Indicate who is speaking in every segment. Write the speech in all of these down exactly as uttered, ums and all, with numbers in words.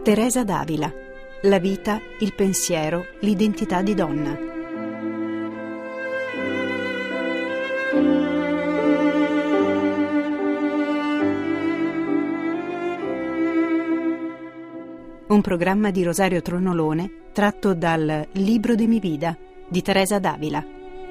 Speaker 1: Teresa d'Avila. La vita, il pensiero, l'identità di donna. Un programma di Rosario Tronolone tratto dal Libro de mi vida di Teresa d'Avila.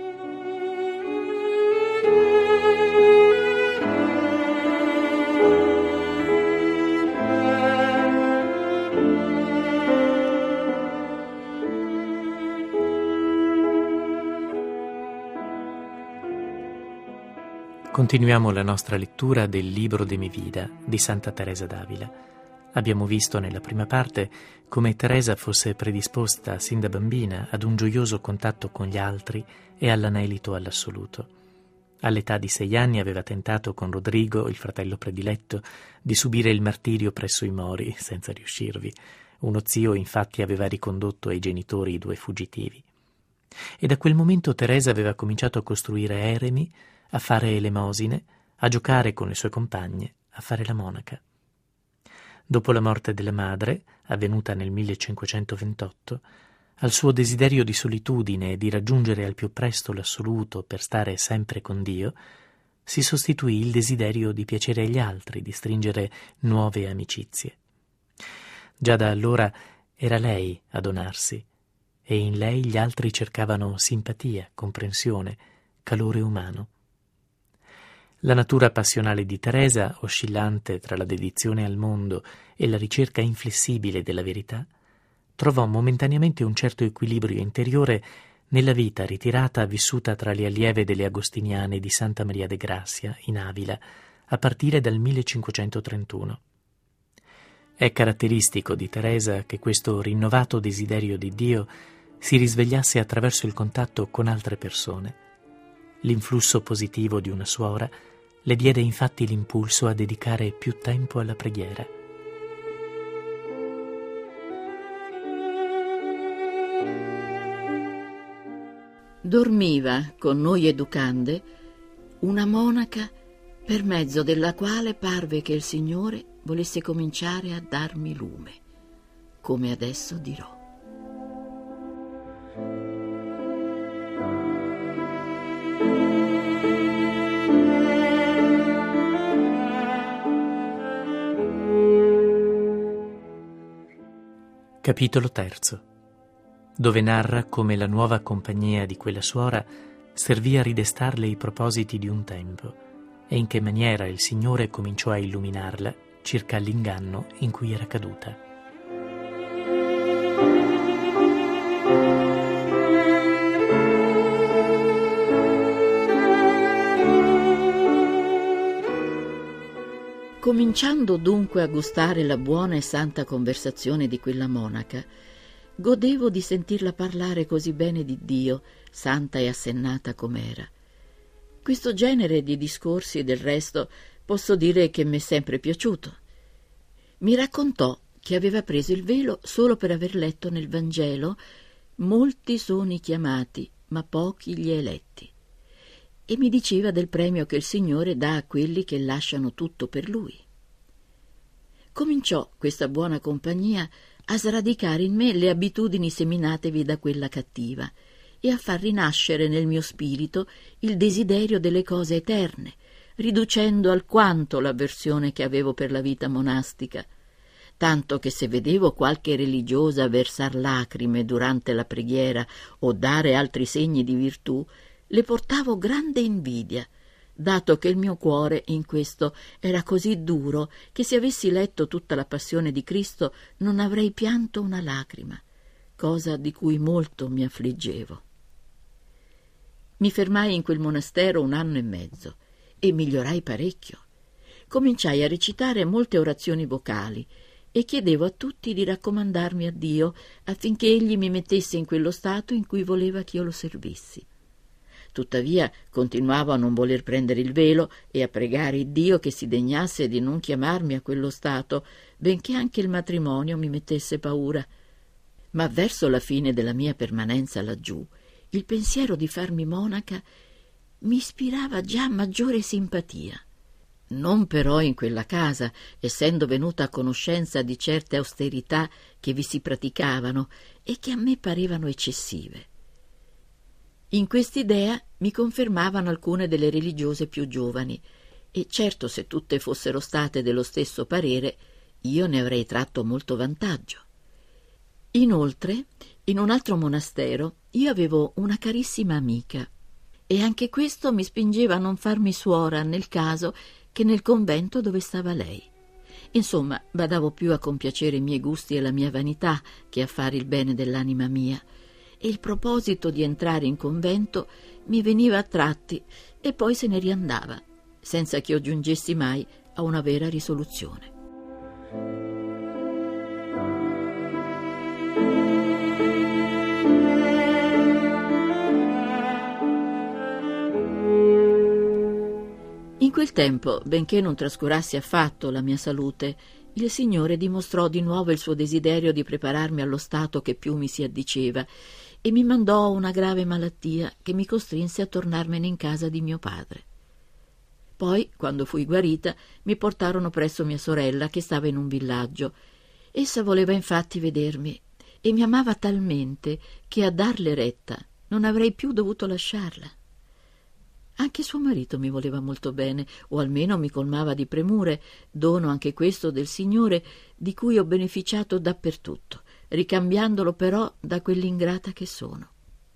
Speaker 2: Continuiamo la nostra lettura del Libro de mi vida di Santa Teresa d'Avila. Abbiamo visto nella prima parte come Teresa fosse predisposta sin da bambina ad un gioioso contatto con gli altri e all'anelito all'assoluto. All'età di sei anni aveva tentato con Rodrigo, il fratello prediletto, di subire il martirio presso i Mori, senza riuscirvi. Uno zio infatti aveva ricondotto ai genitori i due fuggitivi. E da quel momento Teresa aveva cominciato a costruire eremi, a fare elemosine, a giocare con le sue compagne, a fare la monaca. Dopo la morte della madre, avvenuta nel millecinquecentoventotto, al suo desiderio di solitudine e di raggiungere al più presto l'assoluto per stare sempre con Dio, si sostituì il desiderio di piacere agli altri, di stringere nuove amicizie. Già da allora era lei a donarsi, e in lei gli altri cercavano simpatia, comprensione, calore umano. La natura passionale di Teresa, oscillante tra la dedizione al mondo e la ricerca inflessibile della verità, trovò momentaneamente un certo equilibrio interiore nella vita ritirata vissuta tra le allieve delle agostiniane di Santa Maria de Gracia, in Avila, a partire dal millecinquecentotrentuno. È caratteristico di Teresa che questo rinnovato desiderio di Dio si risvegliasse attraverso il contatto con altre persone. L'influsso positivo di una suora le diede infatti l'impulso a dedicare più tempo alla preghiera.
Speaker 3: Dormiva con noi educande una monaca per mezzo della quale parve che il Signore volesse cominciare a darmi lume, come adesso dirò.
Speaker 2: Capitolo terzo, dove narra come la nuova compagnia di quella suora servì a ridestarle i propositi di un tempo e in che maniera il Signore cominciò a illuminarla circa l'inganno in cui era caduta.
Speaker 3: Cominciando dunque a gustare la buona e santa conversazione di quella monaca, godevo di sentirla parlare così bene di Dio, santa e assennata com'era. Questo genere di discorsi, del resto, posso dire che m'è sempre piaciuto. Mi raccontò che aveva preso il velo solo per aver letto nel Vangelo «Molti sono i chiamati, ma pochi gli eletti». E mi diceva del premio che il Signore dà a quelli che lasciano tutto per Lui. Cominciò questa buona compagnia a sradicare in me le abitudini seminatevi da quella cattiva e a far rinascere nel mio spirito il desiderio delle cose eterne, riducendo alquanto l'avversione che avevo per la vita monastica, tanto che se vedevo qualche religiosa versar lacrime durante la preghiera o dare altri segni di virtù, le portavo grande invidia, dato che il mio cuore in questo era così duro che se avessi letto tutta la passione di Cristo non avrei pianto una lacrima, cosa di cui molto mi affliggevo. Mi fermai in quel monastero un anno e mezzo e migliorai parecchio. Cominciai a recitare molte orazioni vocali e chiedevo a tutti di raccomandarmi a Dio affinché Egli mi mettesse in quello stato in cui voleva che io lo servissi. Tuttavia continuavo a non voler prendere il velo e a pregare Dio che si degnasse di non chiamarmi a quello stato, benché anche il matrimonio mi mettesse paura. Ma verso la fine della mia permanenza laggiù, il pensiero di farmi monaca mi ispirava già maggiore simpatia. Non però in quella casa, essendo venuta a conoscenza di certe austerità che vi si praticavano e che a me parevano eccessive. In quest'idea mi confermavano alcune delle religiose più giovani, e certo, se tutte fossero state dello stesso parere, io ne avrei tratto molto vantaggio. Inoltre, in un altro monastero, io avevo una carissima amica, e anche questo mi spingeva a non farmi suora nel caso che nel convento dove stava lei. Insomma, badavo più a compiacere i miei gusti e la mia vanità che a fare il bene dell'anima mia, e il proposito di entrare in convento mi veniva a tratti e poi se ne riandava, senza che io giungessi mai a una vera risoluzione. In quel tempo, benché non trascurassi affatto la mia salute, il Signore dimostrò di nuovo il suo desiderio di prepararmi allo stato che più mi si addiceva e mi mandò una grave malattia che mi costrinse a tornarmene in casa di mio padre. Poi, quando fui guarita, mi portarono presso mia sorella che stava in un villaggio. Essa voleva infatti vedermi e mi amava talmente che a darle retta non avrei più dovuto lasciarla. Anche suo marito mi voleva molto bene, o almeno mi colmava di premure, dono anche questo del Signore di cui ho beneficiato dappertutto, ricambiandolo però da quell'ingrata che sono.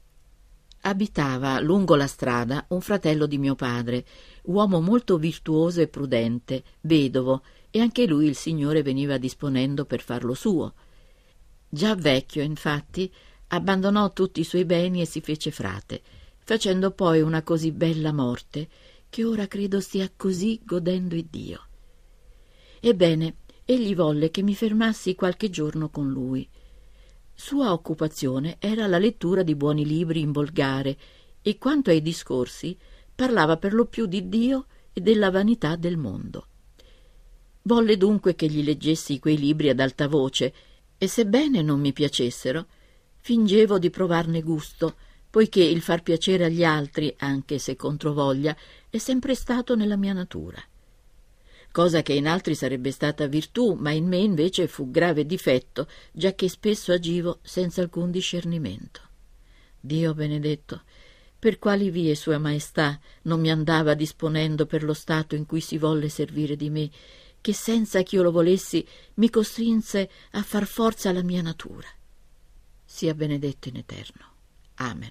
Speaker 3: Abitava lungo la strada un fratello di mio padre, uomo molto virtuoso e prudente, vedovo, e anche lui il Signore veniva disponendo per farlo suo. Già vecchio, infatti, abbandonò tutti i suoi beni e si fece frate, facendo poi una così bella morte che ora credo stia così godendo Iddio. Ebbene, egli volle che mi fermassi qualche giorno con lui. Sua occupazione era la lettura di buoni libri in volgare e quanto ai discorsi parlava per lo più di Dio e della vanità del mondo. Volle dunque che gli leggessi quei libri ad alta voce e sebbene non mi piacessero, fingevo di provarne gusto, poiché il far piacere agli altri, anche se controvoglia, è sempre stato nella mia natura. Cosa che in altri sarebbe stata virtù, ma in me invece fu grave difetto, giacché spesso agivo senza alcun discernimento. Dio benedetto, per quali vie Sua Maestà non mi andava disponendo per lo stato in cui si volle servire di me, che senza che io lo volessi mi costrinse a far forza alla mia natura. Sia benedetto in eterno. Amen.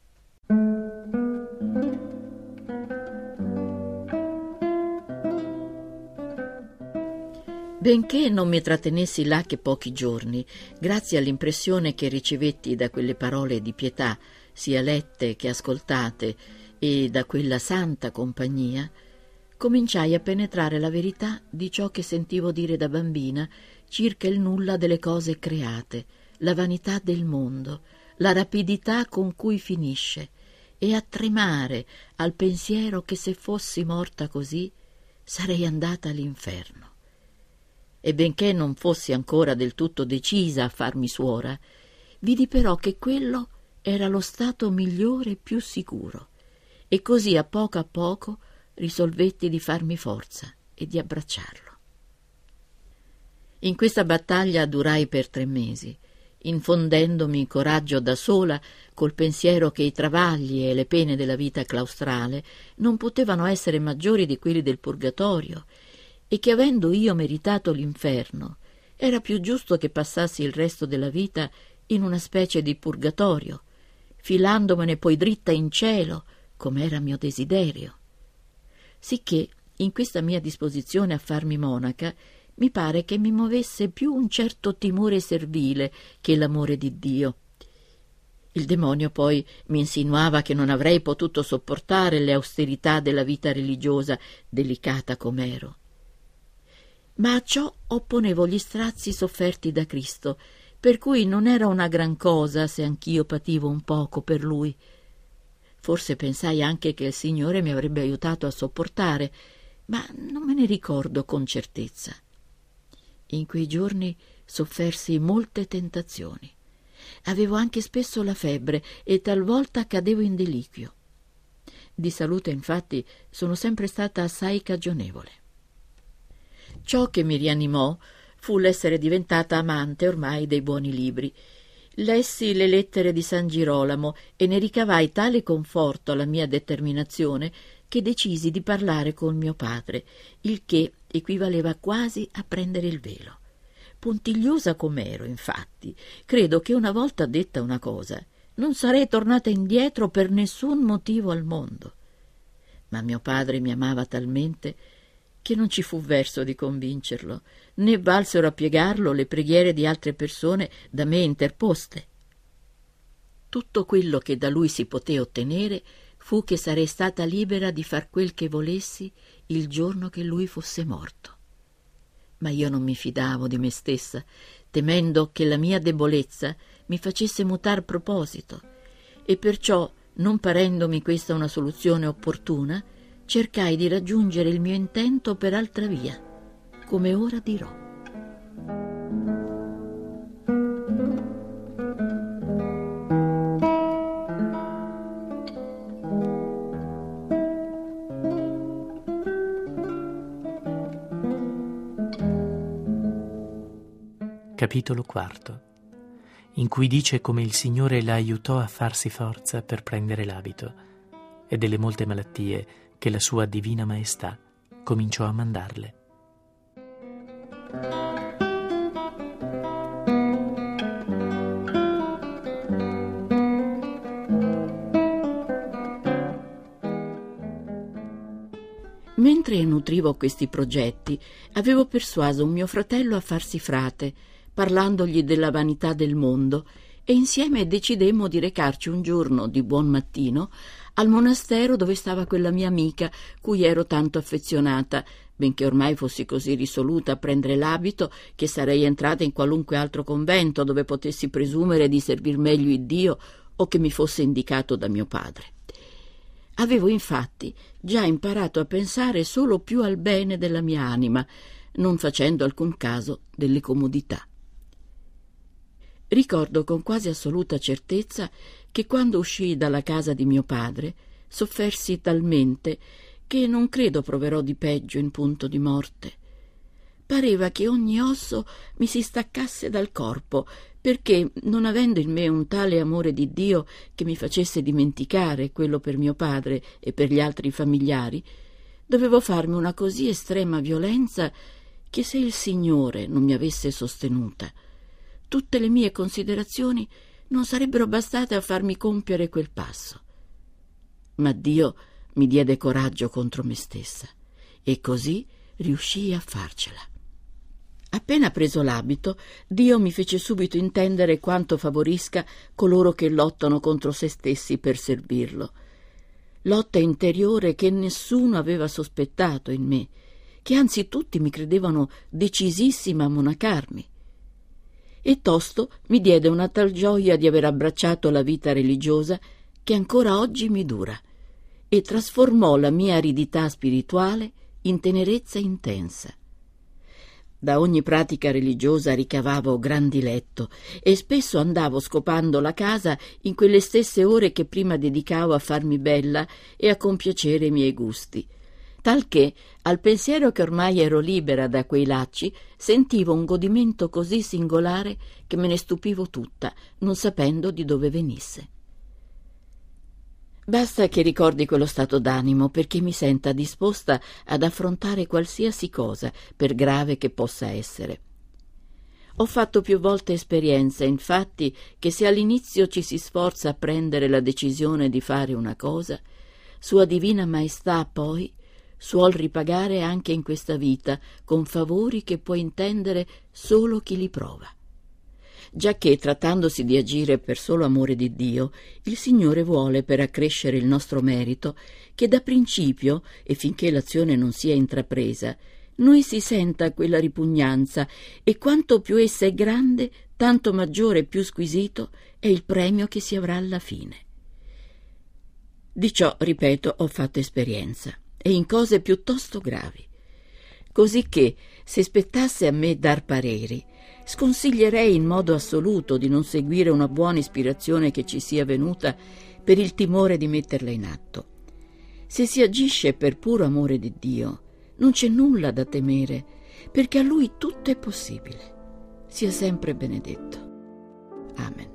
Speaker 3: Benché non mi trattenessi là che pochi giorni, grazie all'impressione che ricevetti da quelle parole di pietà, sia lette che ascoltate, e da quella santa compagnia, cominciai a penetrare la verità di ciò che sentivo dire da bambina circa il nulla delle cose create, la vanità del mondo, la rapidità con cui finisce, e a tremare al pensiero che se fossi morta così sarei andata all'inferno. E benché non fossi ancora del tutto decisa a farmi suora, vidi però che quello era lo stato migliore e più sicuro, e così a poco a poco risolvetti di farmi forza e di abbracciarlo. In questa battaglia durai per tre mesi, infondendomi coraggio da sola col pensiero che i travagli e le pene della vita claustrale non potevano essere maggiori di quelli del purgatorio e che, avendo io meritato l'inferno, era più giusto che passassi il resto della vita in una specie di purgatorio, filandomene poi dritta in cielo, come era mio desiderio. Sicché, in questa mia disposizione a farmi monaca, mi pare che mi muovesse più un certo timore servile che l'amore di Dio. Il demonio poi mi insinuava che non avrei potuto sopportare le austerità della vita religiosa, delicata com'ero. Ma a ciò opponevo gli strazi sofferti da Cristo, per cui non era una gran cosa se anch'io pativo un poco per Lui. Forse pensai anche che il Signore mi avrebbe aiutato a sopportare, ma non me ne ricordo con certezza. In quei giorni soffersi molte tentazioni. Avevo anche spesso la febbre e talvolta cadevo in deliquio. Di salute, infatti, sono sempre stata assai cagionevole. Ciò che mi rianimò fu l'essere diventata amante ormai dei buoni libri. Lessi le lettere di San Girolamo e ne ricavai tale conforto alla mia determinazione che decisi di parlare con mio padre, il che equivaleva quasi a prendere il velo. Puntigliosa com'ero, infatti, credo che una volta detta una cosa non sarei tornata indietro per nessun motivo al mondo. Ma mio padre mi amava talmente che non ci fu verso di convincerlo, né valsero a piegarlo le preghiere di altre persone da me interposte. Tutto quello che da lui si poté ottenere fu che sarei stata libera di far quel che volessi il giorno che lui fosse morto. Ma io non mi fidavo di me stessa, temendo che la mia debolezza mi facesse mutar proposito, e perciò, non parendomi questa una soluzione opportuna, cercai di raggiungere il mio intento per altra via, come ora dirò.
Speaker 2: Capitolo quarto, in cui dice come il Signore la aiutò a farsi forza per prendere l'abito e delle molte malattie che la sua Divina Maestà cominciò a mandarle.
Speaker 3: Mentre nutrivo questi progetti, avevo persuaso un mio fratello a farsi frate, parlandogli della vanità del mondo, e insieme decidemmo di recarci un giorno di buon mattino al monastero dove stava quella mia amica cui ero tanto affezionata, benché ormai fossi così risoluta a prendere l'abito che sarei entrata in qualunque altro convento dove potessi presumere di servir meglio il Dio o che mi fosse indicato da mio padre. Avevo infatti già imparato a pensare solo più al bene della mia anima, non facendo alcun caso delle comodità. Ricordo con quasi assoluta certezza che quando uscii dalla casa di mio padre soffersi talmente che non credo proverò di peggio in punto di morte. Pareva che ogni osso mi si staccasse dal corpo, perché, non avendo in me un tale amore di Dio che mi facesse dimenticare quello per mio padre e per gli altri familiari, dovevo farmi una così estrema violenza che se il Signore non mi avesse sostenuta, tutte le mie considerazioni non sarebbero bastate a farmi compiere quel passo. Ma Dio mi diede coraggio contro me stessa e così riuscii a farcela. Appena preso l'abito, Dio mi fece subito intendere quanto favorisca coloro che lottano contro se stessi per servirlo. Lotta interiore che nessuno aveva sospettato in me, che anzi tutti mi credevano decisissima a monacarmi. E tosto mi diede una tal gioia di aver abbracciato la vita religiosa che ancora oggi mi dura e trasformò la mia aridità spirituale in tenerezza intensa. Da ogni pratica religiosa ricavavo gran diletto e spesso andavo scopando la casa in quelle stesse ore che prima dedicavo a farmi bella e a compiacere i miei gusti, talché al pensiero che ormai ero libera da quei lacci sentivo un godimento così singolare che me ne stupivo tutta, non sapendo di dove venisse. Basta che ricordi quello stato d'animo perché mi senta disposta ad affrontare qualsiasi cosa, per grave che possa essere. Ho fatto più volte esperienza, infatti, che se all'inizio ci si sforza a prendere la decisione di fare una cosa, Sua Divina Maestà poi suol ripagare anche in questa vita con favori che può intendere solo chi li prova. Giacché, trattandosi di agire per solo amore di Dio, il Signore vuole, per accrescere il nostro merito, che da principio, e finché l'azione non sia intrapresa, noi si senta quella ripugnanza, e quanto più essa è grande, tanto maggiore e più squisito è il premio che si avrà alla fine. Di ciò, ripeto, ho fatto esperienza, e in cose piuttosto gravi. Così che, se spettasse a me dar pareri, sconsiglierei in modo assoluto di non seguire una buona ispirazione che ci sia venuta per il timore di metterla in atto. Se si agisce per puro amore di Dio, non c'è nulla da temere, perché a Lui tutto è possibile. Sia sempre benedetto. Amen.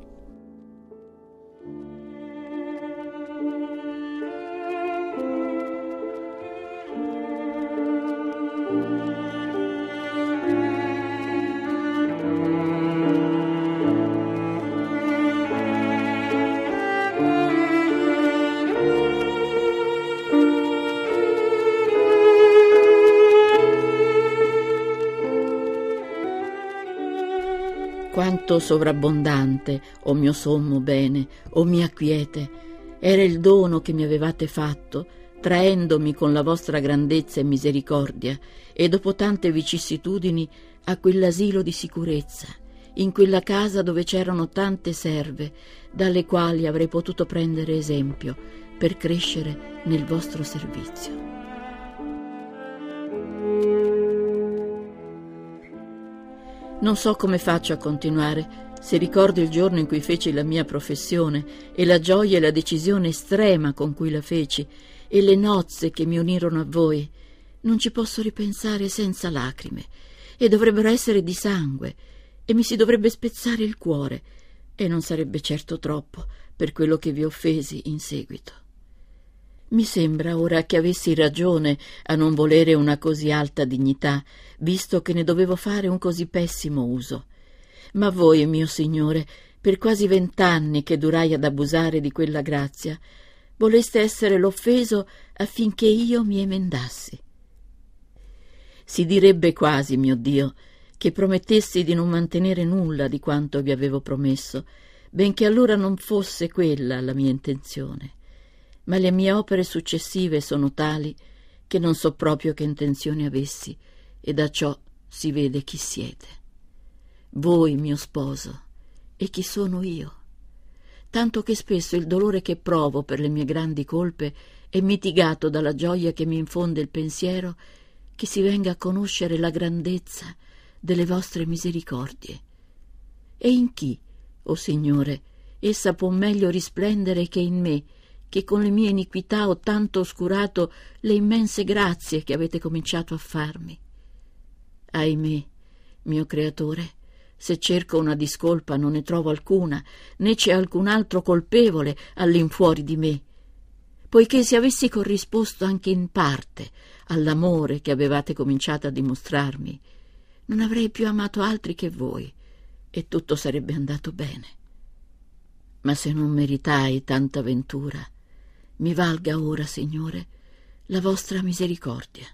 Speaker 3: Quanto sovrabbondante, o mio sommo bene, o mia quiete, era il dono che mi avevate fatto, traendomi con la vostra grandezza e misericordia, e dopo tante vicissitudini a quell'asilo di sicurezza, in quella casa dove c'erano tante serve, dalle quali avrei potuto prendere esempio per crescere nel vostro servizio. Non so come faccio a continuare, se ricordo il giorno in cui feci la mia professione e la gioia e la decisione estrema con cui la feci e le nozze che mi unirono a voi. Non ci posso ripensare senza lacrime, e dovrebbero essere di sangue, e mi si dovrebbe spezzare il cuore, e non sarebbe certo troppo per quello che vi offesi in seguito. Mi sembra ora che avessi ragione a non volere una così alta dignità, visto che ne dovevo fare un così pessimo uso. Ma voi, mio Signore, per quasi vent'anni che durai ad abusare di quella grazia, voleste essere l'offeso affinché io mi emendassi. Si direbbe quasi, mio Dio, che promettessi di non mantenere nulla di quanto vi avevo promesso, benché allora non fosse quella la mia intenzione. Ma le mie opere successive sono tali che non so proprio che intenzione avessi, e da ciò si vede chi siete. Voi, mio sposo, e chi sono io? Tanto che spesso il dolore che provo per le mie grandi colpe è mitigato dalla gioia che mi infonde il pensiero che si venga a conoscere la grandezza delle vostre misericordie. E in chi, o Signore, essa può meglio risplendere che in me, che con le mie iniquità ho tanto oscurato le immense grazie che avete cominciato a farmi. Ahimè, mio Creatore, se cerco una discolpa non ne trovo alcuna, né c'è alcun altro colpevole all'infuori di me, poiché se avessi corrisposto anche in parte all'amore che avevate cominciato a dimostrarmi, non avrei più amato altri che voi, e tutto sarebbe andato bene. Ma se non meritai tanta ventura, mi valga ora, Signore, la vostra misericordia.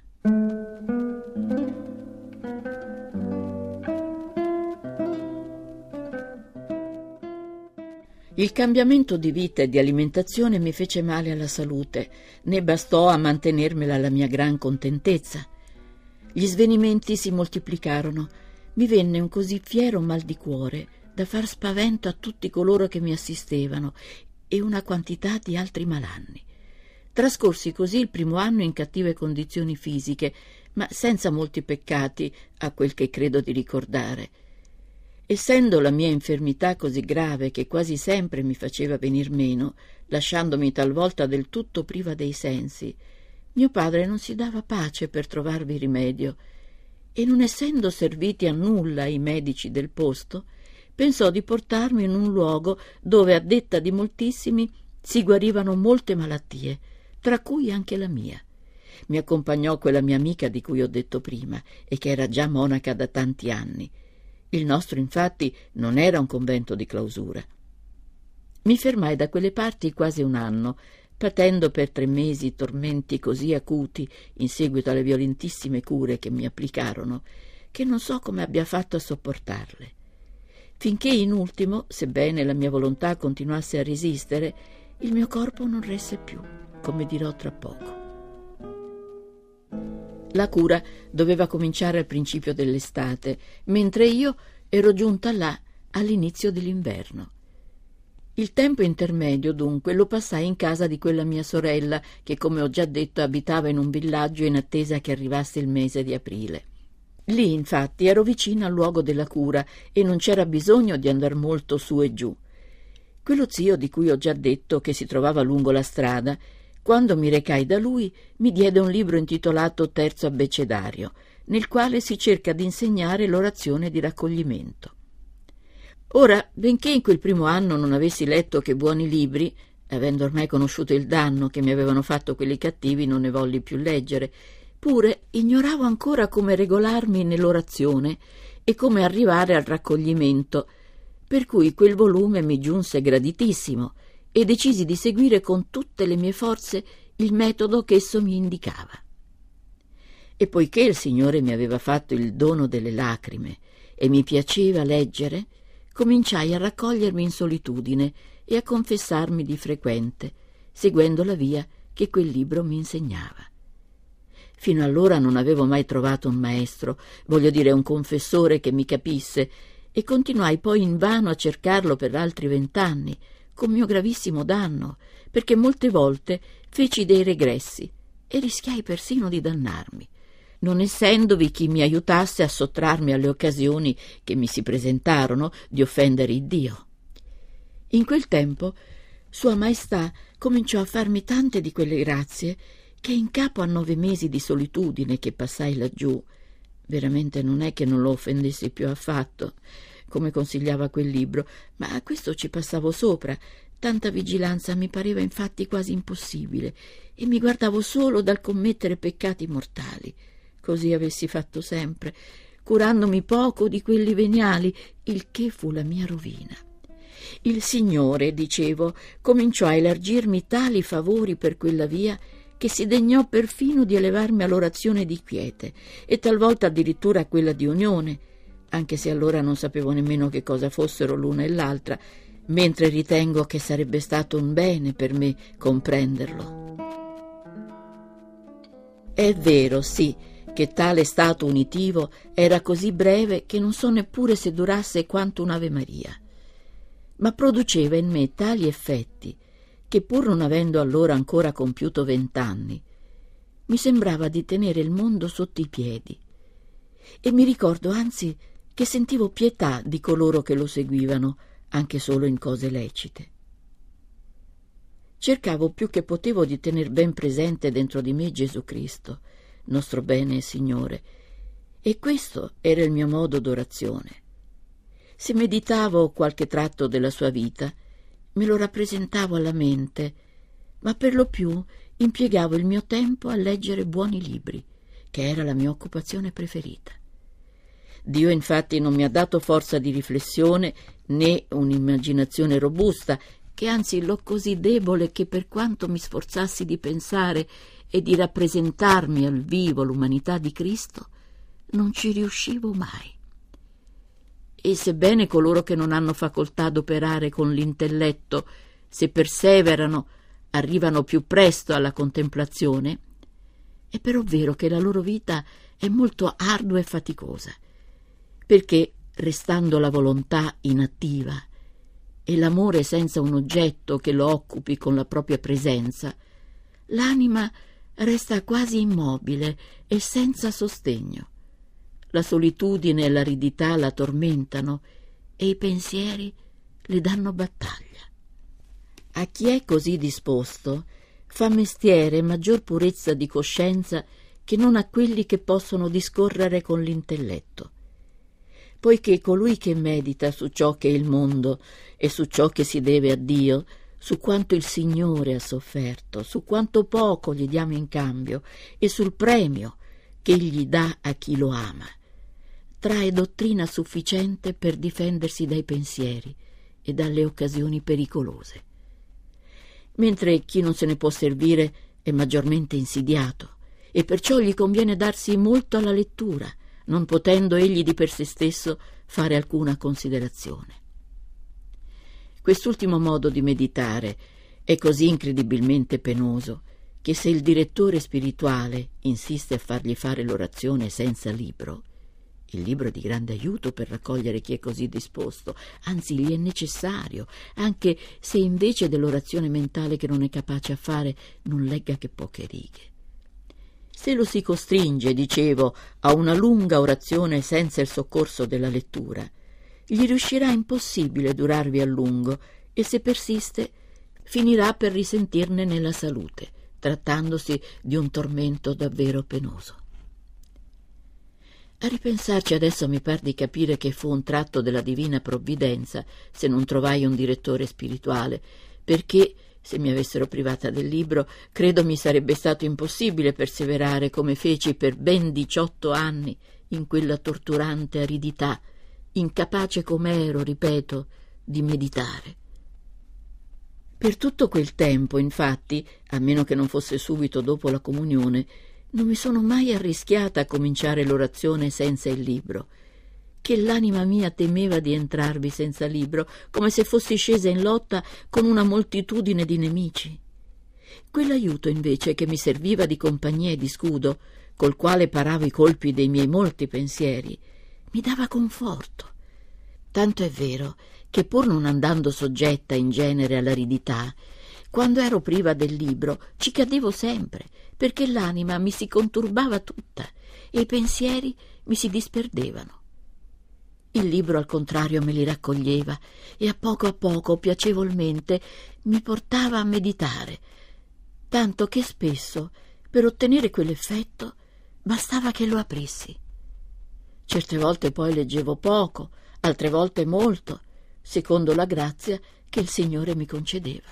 Speaker 3: Il cambiamento di vita e di alimentazione mi fece male alla salute, né bastò a mantenermela la mia gran contentezza. Gli svenimenti si moltiplicarono, mi venne un così fiero mal di cuore da far spavento a tutti coloro che mi assistevano e una quantità di altri malanni. Trascorsi così il primo anno in cattive condizioni fisiche, ma senza molti peccati, a quel che credo di ricordare. Essendo la mia infermità così grave che quasi sempre mi faceva venir meno, lasciandomi talvolta del tutto priva dei sensi, mio padre non si dava pace per trovarvi rimedio, e non essendo serviti a nulla i medici del posto, pensò di portarmi in un luogo dove, a detta di moltissimi, si guarivano molte malattie, tra cui anche la mia. Mi accompagnò quella mia amica di cui ho detto prima e che era già monaca da tanti anni. Il nostro, infatti, non era un convento di clausura. Mi fermai da quelle parti quasi un anno, patendo per tre mesi tormenti così acuti in seguito alle violentissime cure che mi applicarono, che non so come abbia fatto a sopportarle. Finché in ultimo, sebbene la mia volontà continuasse a resistere, il mio corpo non resse più, come dirò tra poco. La cura doveva cominciare al principio dell'estate, mentre io ero giunta là all'inizio dell'inverno. Il tempo intermedio, dunque, lo passai in casa di quella mia sorella che, come ho già detto, abitava in un villaggio in attesa che arrivasse il mese di aprile. Lì, infatti, ero vicina al luogo della cura e non c'era bisogno di andar molto su e giù. Quello zio di cui ho già detto, che si trovava lungo la strada, Quando mi recai da lui, mi diede un libro intitolato Terzo Abbecedario, nel quale si cerca di insegnare l'orazione di raccoglimento. Ora, benché in quel primo anno non avessi letto che buoni libri, avendo ormai conosciuto il danno che mi avevano fatto quelli cattivi, non ne volli più leggere, pure ignoravo ancora come regolarmi nell'orazione e come arrivare al raccoglimento, per cui quel volume mi giunse graditissimo e decisi di seguire con tutte le mie forze il metodo che esso mi indicava. E poiché il Signore mi aveva fatto il dono delle lacrime e mi piaceva leggere, cominciai a raccogliermi in solitudine e a confessarmi di frequente, seguendo la via che quel libro mi insegnava. Fino allora non avevo mai trovato un maestro, voglio dire un confessore che mi capisse, e continuai poi invano a cercarlo per altri vent'anni, con mio gravissimo danno, perché molte volte feci dei regressi e rischiai persino di dannarmi, non essendovi chi mi aiutasse a sottrarmi alle occasioni che mi si presentarono di offendere Iddio. In quel tempo Sua Maestà cominciò a farmi tante di quelle grazie che in capo a nove mesi di solitudine che passai laggiù, veramente non è che non lo offendessi più affatto, come consigliava quel libro, ma a questo ci passavo sopra. Tanta vigilanza mi pareva infatti quasi impossibile e mi guardavo solo dal commettere peccati mortali. Così avessi fatto sempre, curandomi poco di quelli veniali, il che fu la mia rovina. Il Signore, dicevo, cominciò a elargirmi tali favori per quella via che si degnò perfino di elevarmi all'orazione di quiete e talvolta addirittura a quella di unione, anche se allora non sapevo nemmeno che cosa fossero l'una e l'altra, mentre ritengo che sarebbe stato un bene per me comprenderlo. È vero, sì, che tale stato unitivo era così breve che non so neppure se durasse quanto un'Ave Maria, ma produceva in me tali effetti che, pur non avendo allora ancora compiuto vent'anni, mi sembrava di tenere il mondo sotto i piedi, e mi ricordo anzi che sentivo pietà di coloro che lo seguivano, anche solo in cose lecite. Cercavo più che potevo di tener ben presente dentro di me Gesù Cristo, nostro bene e Signore, e questo era il mio modo d'orazione. Se meditavo qualche tratto della sua vita, me lo rappresentavo alla mente, ma per lo più impiegavo il mio tempo a leggere buoni libri, che era la mia occupazione preferita. Dio infatti non mi ha dato forza di riflessione né un'immaginazione robusta, che anzi l'ho così debole che per quanto mi sforzassi di pensare e di rappresentarmi al vivo l'umanità di Cristo, non ci riuscivo mai. E sebbene coloro che non hanno facoltà d'operare con l'intelletto, se perseverano, arrivano più presto alla contemplazione, è però vero che la loro vita è molto ardua e faticosa, perché, restando la volontà inattiva e l'amore senza un oggetto che lo occupi con la propria presenza, l'anima resta quasi immobile e senza sostegno. La solitudine e l'aridità la tormentano e i pensieri le danno battaglia. A chi è così disposto fa mestiere maggior purezza di coscienza che non a quelli che possono discorrere con l'intelletto, poiché colui che medita su ciò che è il mondo e su ciò che si deve a Dio, su quanto il Signore ha sofferto, su quanto poco gli diamo in cambio e sul premio che egli dà a chi lo ama, trae dottrina sufficiente per difendersi dai pensieri e dalle occasioni pericolose, mentre chi non se ne può servire è maggiormente insidiato e perciò gli conviene darsi molto alla lettura, non potendo egli di per sé stesso fare alcuna considerazione. Quest'ultimo modo di meditare è così incredibilmente penoso che se il direttore spirituale insiste a fargli fare l'orazione senza libro, il libro è di grande aiuto per raccogliere chi è così disposto, anzi gli è necessario, anche se invece dell'orazione mentale che non è capace a fare non legga che poche righe. Se lo si costringe, dicevo, a una lunga orazione senza il soccorso della lettura, gli riuscirà impossibile durarvi a lungo e se persiste finirà per risentirne nella salute, trattandosi di un tormento davvero penoso. A ripensarci adesso mi par di capire che fu un tratto della divina provvidenza se non trovai un direttore spirituale, perché se mi avessero privata del libro credo mi sarebbe stato impossibile perseverare come feci per ben diciotto anni in quella torturante aridità, incapace com'ero, ripeto, di meditare. Per tutto quel tempo, infatti, a meno che non fosse subito dopo la comunione, non mi sono mai arrischiata a cominciare l'orazione senza il libro, che l'anima mia temeva di entrarvi senza libro, come se fossi scesa in lotta con una moltitudine di nemici. Quell'aiuto, invece, che mi serviva di compagnia e di scudo, col quale paravo i colpi dei miei molti pensieri, mi dava conforto. Tanto è vero che, pur non andando soggetta in genere all'aridità, quando ero priva del libro ci cadevo sempre, perché l'anima mi si conturbava tutta e i pensieri mi si disperdevano. Il libro, al contrario, me li raccoglieva e a poco a poco, piacevolmente, mi portava a meditare, tanto che spesso, per ottenere quell'effetto, bastava che lo aprissi. Certe volte poi leggevo poco, altre volte molto, secondo la grazia che il Signore mi concedeva.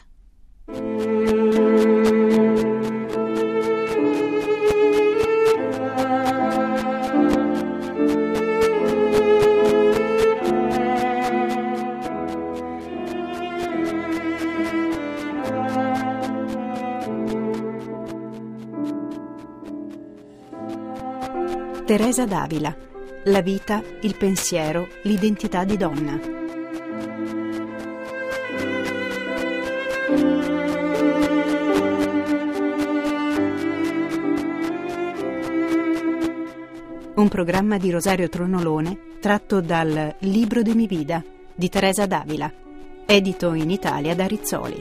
Speaker 1: Teresa d'Avila. La vita, il pensiero, l'identità di donna. Un programma di Rosario Tronolone tratto dal Libro de mi vida di Teresa d'Avila, edito in Italia da Rizzoli.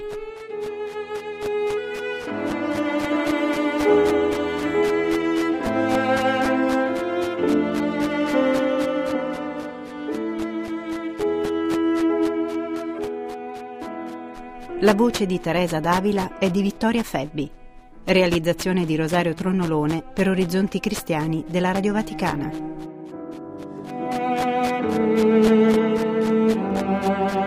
Speaker 1: La voce di Teresa d'Avila è di Vittoria Febbi. Realizzazione di Rosario Tronolone per Orizzonti Cristiani della Radio Vaticana.